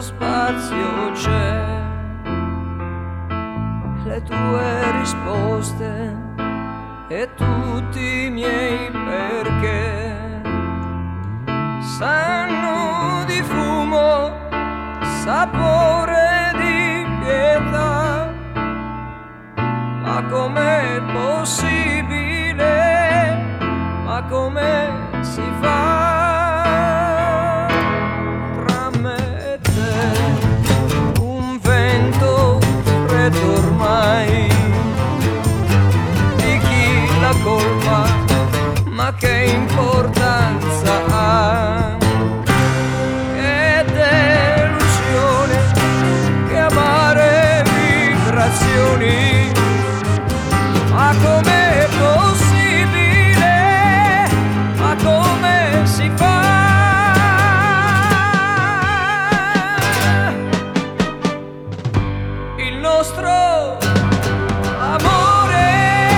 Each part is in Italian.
spazio c'è, le tue risposte e tutti i miei perché sanno di fumo, sapore di pietà. Ma com'è possibile? Ma come si fa? Tra me e te un vento freddo ormai, di chi la colpa, ma che importanza ha? Che delusione, che amare vibrazioni. Ma com'è possibile? Ma come si fa? Il nostro amore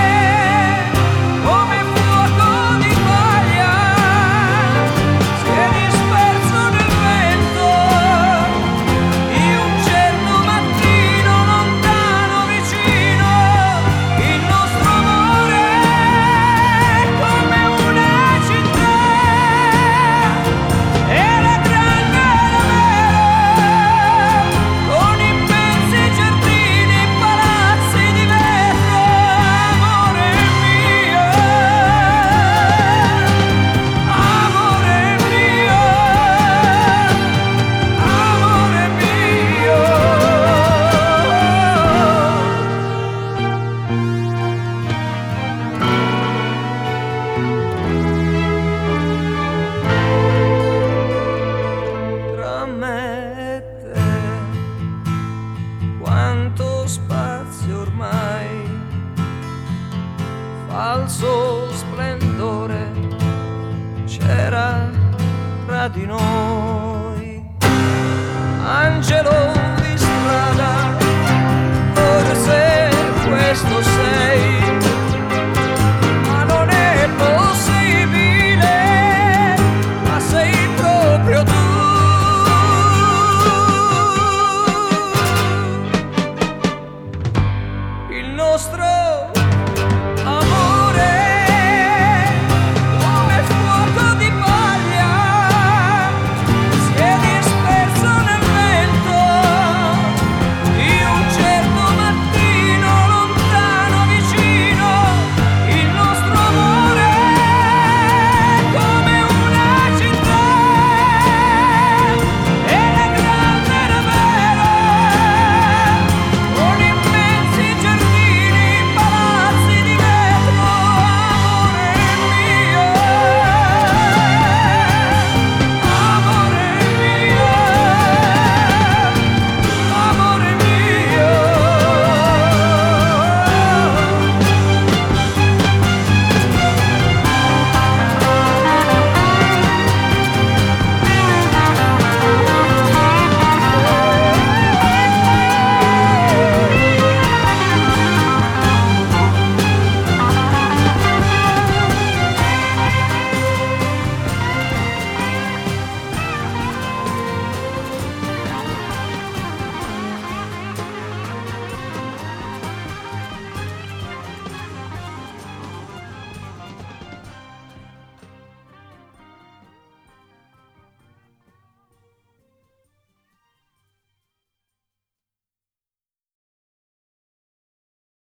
come fuoco di paglia si è disperso nel vento di un certo mattino lontano vicino. Il nostro amore è come una città, era grande era vero, con immensi giardini, palazzi di vetro. Amore mio, amore mio, amore mio. Tra me e te quanto spazio ormai, falso splendore c'era tra di noi.